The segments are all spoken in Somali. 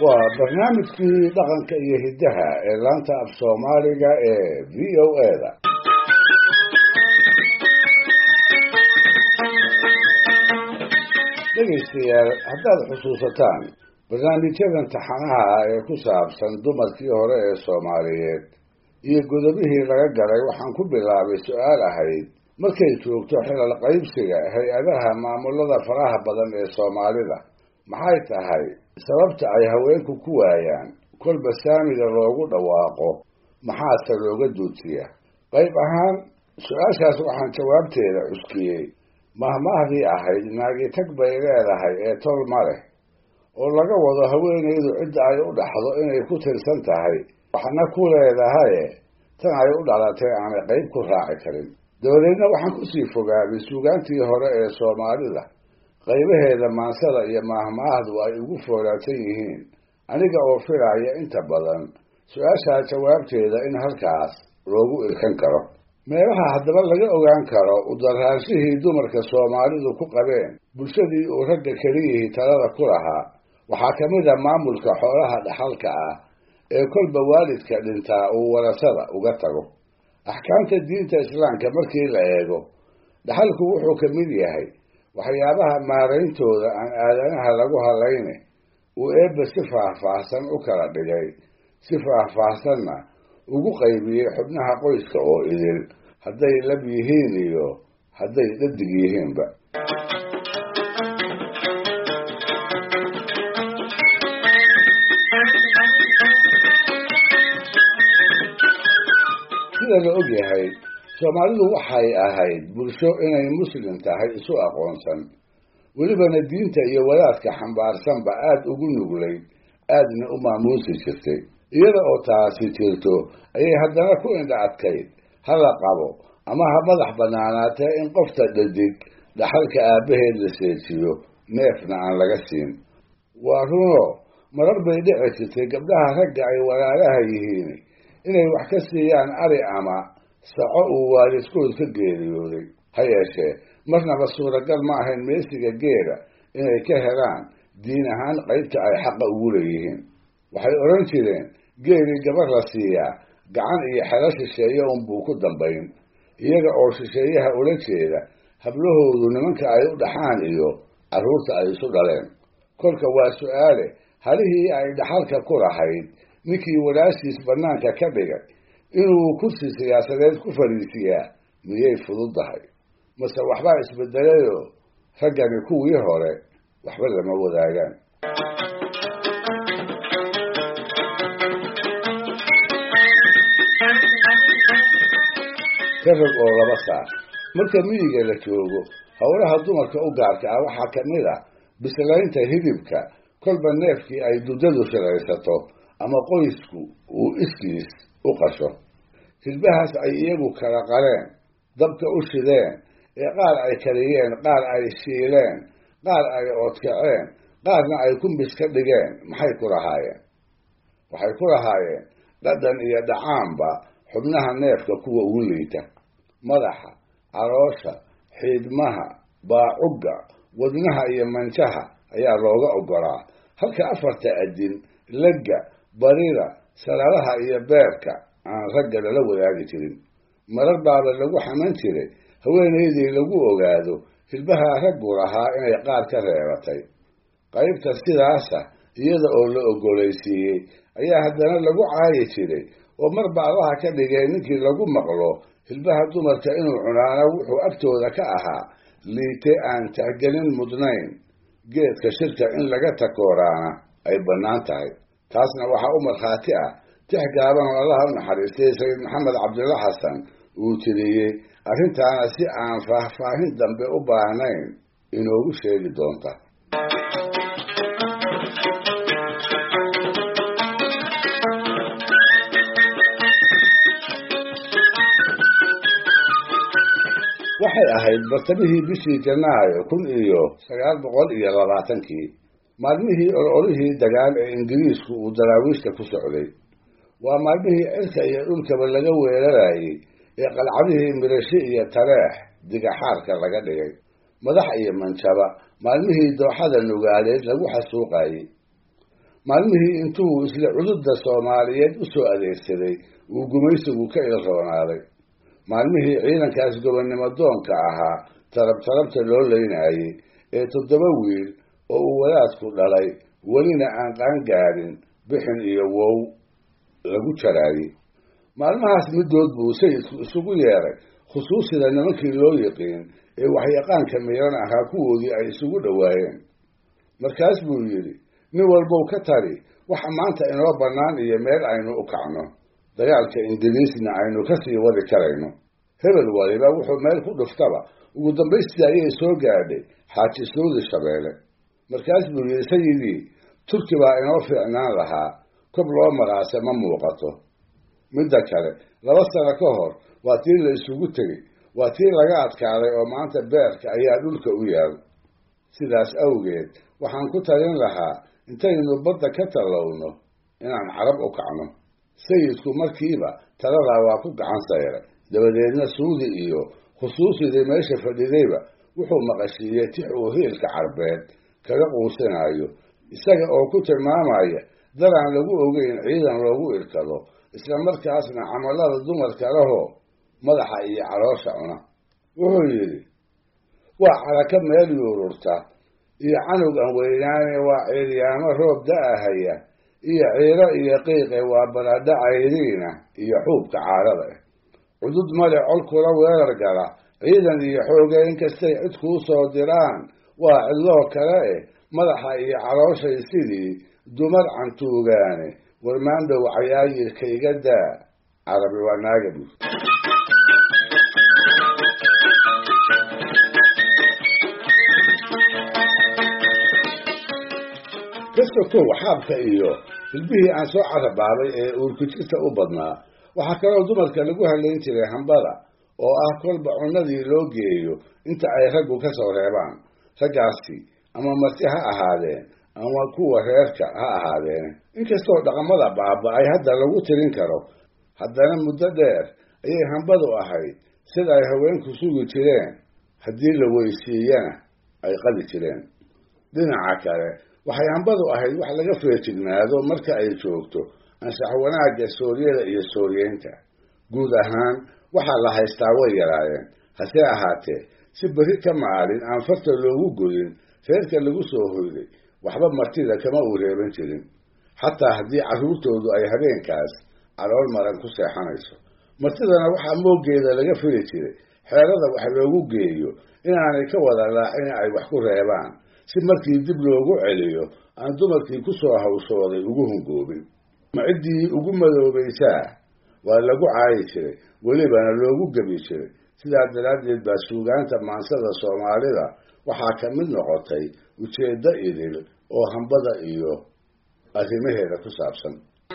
waa barnaamijkii dhaqanka iyo hiddaha ee laanta af Soomaaliga ee VOA-da. dhegaystayaal, haddaad xusuusataan barnaamijyadan taxanaha ah ee ku saabsan dumarkii hore ee Soomaaliyeed iyo godobihii laga galay, waxaan ku bilaabay su'aal ahayd markay joogto xilal qaybsiga hay-adaha maamulada faraha badan ee Soomaalida, maxay tahay sababta ay haweenku ku waayaan kolba saamiga loogu dhawaaqo, maxaase looga duutiya? qayb ahaan su-aashaas waxaan jawaabteeda cuskiyey mahmaahdii ahayd naagi tag bay leedahay ee tol ma leh, oo laga wado haweenaydu cidda ay u dhaxdo inay ku tirsan tahay waxna ku leedahaye tan ay u dhalatay aanay qayb ku raaci karin. dabadeedna waxaan kusii fogaabay suugaantii hore ee Soomaalida qaybaheeda maansada iyo mahmaahdu ay ugu foolaadsan yihiin, aniga oo filaya inta badan su-aashaa jawaabteeda in halkaas loogu irkan karo. meelaha haddaba laga ogaan karo udaraanshihii dumarka Soomaalidu ku qabeen bulshadii uu ragga keliyihii talada ku lahaa waxaa ka mid a maamulka xoolaha dhaxalka ah ee kolba waalidka dhintaa uu warasada uga tago. axkaamta diinta islaamka markii la eego, dhaxalku wuxuu ka mid yahay waxyaabaha maarayntooda aan aadanaha lagu halayne uu eebba si faahfaahsan u kala dhigay, si faahfaahsanna ugu qaybiyey xubnaha qoyska oo idil, hadday lab yihiin iyo hadday dhadig yihiinba. sida la og yahay, Soomaalidu waxay ahayd bulsho inay muslim tahay isu aqoonsan, welibana diinta iyo wadaadka xambaarsanba aad ugu nuglayd, aadna u maamuusi jirtay. iyada oo taasi jirto ayay haddana ku indha adkayd ha la qabo ama ha madax bannaanaatee in qofta dhadig dhaxalka aabbaheed la seejiyo, neefna aan laga siin. waa runo marar bay dhici jirtay gabdhaha ragga ay walaalaha yihiin inay wax ka siiyaan ari ama saco uu waalidkood ka geeriyooday. ha yeeshee marnaba suuragal ma ahayn meesiga geela inay ka helaan diin ahaan qaybta ay xaqa ugu leeyihiin. waxay odhan jireen geelii gabar la siiyaa gacan iyo xelo shisheeye unbuu ku dambayn, iyaga oo shisheeyaha ula jeeda hablahoodu nimanka ay u dhaxaan iyo carruurta ay isu dhaleen. kolka waa su-aale, halihii ay dhaxalka ku lahayd ninkii walaashiis bannaanka ka dhigay inuu kursi siyaasadeed ku fadhiisiyaa miyay fududdahay, mase waxbaa isbedelayoo raggani kuwii hore waxba lama wadaagaan. ka rog oo laba saar. marka miyiga la joogo, howlaha dumarka u gaarka ah waxaa ka mid a bislaynta hilibka kolba neefkii ay duddadu shiraysato ama qoysku uu iskiis u qasho. hilbahaas ay iyagu kala qaleen, dabka u shideen, ee qaar ay kariyeen, qaar ay shiileen, qaar ay oodkaceen, qaarna ay kumbis ka dhigeen, maxay ku lahaayeen? waxay ku lahaayeen dhadhan iyo dhacaanba xubnaha neefka kuwa ugu liita. madaxa, caloosha, xiidmaha, baacugga, wadnaha iyo manjaha ayaa looga oggolaa, halka afarta adin, legga, barida, salalaha iyo beerka aan ragga lala wadaagi jirin. marar baaba lagu xaman jiray haweenaydii lagu ogaado hilbaha raggu lahaa inay qaar ka reebatay. qaybta sidaasa iyada oo la oggolaysiiyey ayaa haddana lagu caayi jiray, oo mar bacdaha ka dhigay ninkii lagu maqlo hilbaha dumarka inuu cunaana wuxuu agtooda ka ahaa liite aan tixgelin mudnayn. geedka shirka in laga takooraana ay bannaan tahay. taasna waxaa u markhaati ah tix gaaban oo allaha u naxariistay sayid maxamed cabdulla xasan uu tiriyey, arrintaana si aan faahfaahin dambe u baahnayn inoogu sheegi doonta. waxay ahayd bartamihii bishii Janaayo 1920, maalmihii ololihii dagaal ee Ingiriisku uu daraawiishta ku socday. waa maalmihii cirka iyo dhulkaba laga weerarayay ee qalcadihii Mirashi iyo Taleex digaxaarka laga dhigay. madax iyo manjaba maalmihii dooxada nugaaleed lagu xasuuqayay. maalmihii intuu isla cududda soomaaliyeed u soo adeegsaday uu gumaysigu ka ilroonaaday, maalmihii ciidankaas gobonnimo doonka ahaa tarabtarabta loo leynayay ee 7 wiil oo uu wadaadku dhalay welina aan qaangaadhin bixin iyo wow lagu jaraayey. maalmahaas middood buu sayidku isugu yeeray khusuusida nimankii loo yiqiin ee waxyaqaanka miran ahaa kuwoodii ay isugu dhowaayeen. markaas buu yidhi, nin walbow ka tali waxa maanta inoo bannaan iyo meel aynu u kacno, dagaalka ingiriisna aynu ka sii wadi karayno. hebel waliba wuxuu meel ku dhuftaba ugu dambaystii ayay soo gaadhay xaaji suudi Shabeelle. markaas buu yidhi, sayidii, turki baa inoo fiicnaan lahaa, kob loo maraase ma muuqato. midda kale 2 sano ka hor waa tii la isugu tegey, waa tii laga adkaaday oo maanta beerka ayaa dhulka u yaal. sidaas awgeed waxaan ku talin lahaa intaynu badda ka tallowno inaan carab u kacno. sayidku markiiba taladaa waa ku gacan sayray, dabadeedna suudi iyo khusuusidii meesha fadhidayba wuxuu maqashiiyey tix uu hiilka carbeed kaga quusinayo, isaga oo ku tilmaamaya daraan lagu ogeyn ciidan loogu irkado, isla markaasna camalada dumarka lahoo madaxa iyo caloosha cuna. wuxuu yidhi, waa caraka meel yuururta iyo canug aan weynaane, waa ciiryaamo roob da-ahaya iyo ciiro iyo qiiqe, waa baradha cayriina iyo xuubka caarada ah. cudud male col kula weerar gala, ciidan iyo xooga inkastay cid kuu soo diraan, waa cidloo kale madaxa iyo calooshay sidii dumar cantuugaane, warmaandhow cayaayirka iga daa. carabi waa naaga buur. kastokow xaabka iyo hilbihii aan soo carabaabay ee uurkujirta u badnaa, waxaa kaloo dumarka lagu halayn jiray hambada, oo ah kolba cunadii loo geeyo inta ay raggu ka soo reebaan. raggaasi ama marti ha ahaadeen ama kuwa reerka ha ahaadeen. inkastoo dhaqamada baaba-ay hadda lagu tirin karo, haddana muddo dheer ayay hambadu ahayd sida ay haweenku sugi jireen, haddii la weysiiyana ay qadi jireen. dhinaca kale waxay hambadu ahayd wax laga feejignaado marka ay joogto anshax wanaagga sooryada iyo sooryeynta. guud ahaan waxaa la haystaa way yaraayeen, hase ahaatee si berri ka maalin aan farta loogu goyin reerka lagu soo hoyday waxba martida kama uu reeban jirin, xataa haddii carruurtoodu ay habeenkaas calool maran ku seexanayso. martidana waxaa moogeeda laga fili jiray xeerada wax loogu geeyo inaanay ka wada laacin ay wax ku reebaan, si markii dib loogu celiyo aan dumarkii ku soo hawshooday ugu hungoobin. ma ciddii ugu madoobaysaa waa lagu caayi jiray, welibana loogu gebi jiray. sidaa daraaddeed baa suugaanta maansada soomaalida waxaa ka mid noqotay ujeeddo idil oo hambada iyo arrimaheeda ku saabsan.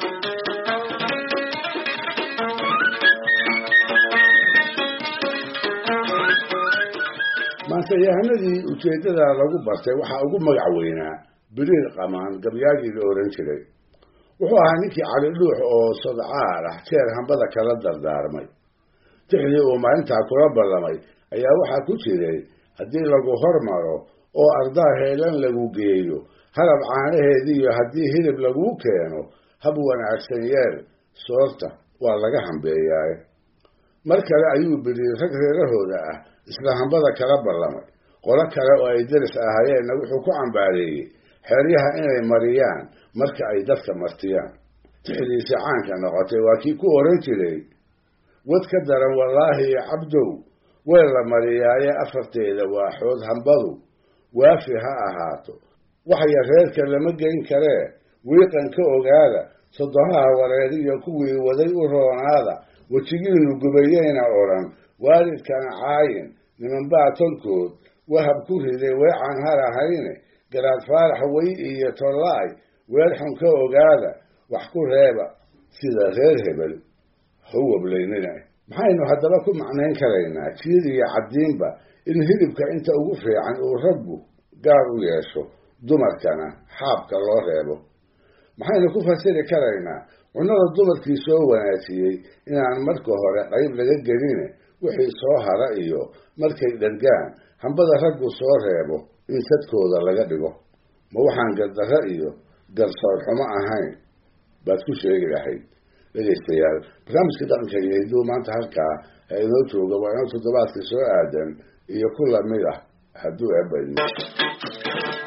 maansayahanadii ujeeddada lagu bartay waxaa ugu magac weynaa biriir qamaan, gabyaagii la oran jiray. wuxuu ahaa ninkii cali dhuux oo sodcaal ah jeer hambada kala dardaarmay. tixdii uu maalintaa kula ballamay ayaa waxaa ku jiray, haddii lagu hormaro oo ardaa heelan lagu geeyo, halab caanaheediiyo haddii hilib laguu keeno, hab wanaagsan yeel, soorta waa laga hambeeyaaye. mar kale ayuu biriir rag reerahooda ah isla hambada kala ballamay. qolo kale oo ay deris ahaayeenna wuxuu ku cambaareeyey xeeryaha inay mariyaan marka ay dadka martiyaan. tixdiisi caanka noqotay waa kii ku oran jiray, wad ka daran wallaahi iyo cabdow, weel la mariyaaye afarteeda waaxood hambadu waafi ha ahaato, waxya reerka lama geyn karee wiiqan ka ogaada, sodohaha wareeriyo kuwii waday u roonaada, wejigiinu gubayeyna odhan waalidkana caayin, nimanbaa tolkood wahab ku riday weecan harahayne, garaad faarax way iyo tollaay weel xun ka ogaada, wax ku reeba sida reer hebel howablaynina. maxaynu haddaba ku macnayn karaynaa jiir iyo caddiinba in hilibka inta ugu fiican uu raggu gaar u yeesho, dumarkana xaabka loo reebo? maxaynu ku fasiri karaynaa cunnada dumarkii soo wanaajiyey inaan marka hore qayb laga geline wixii soo hara iyo markay dhargaan hambada raggu soo reebo in sadkooda laga dhigo? ma waxaan gardarro iyo garsoor xumo ahayn baad ku sheegi lahayd. dhegaystayaal, barnaamijka dhaqanka iyo hidduu maanta halkaa ha inoo jooga. waa inoo toddobaadka soo aadan iyo ku lamid ah hadduu eebba idmo.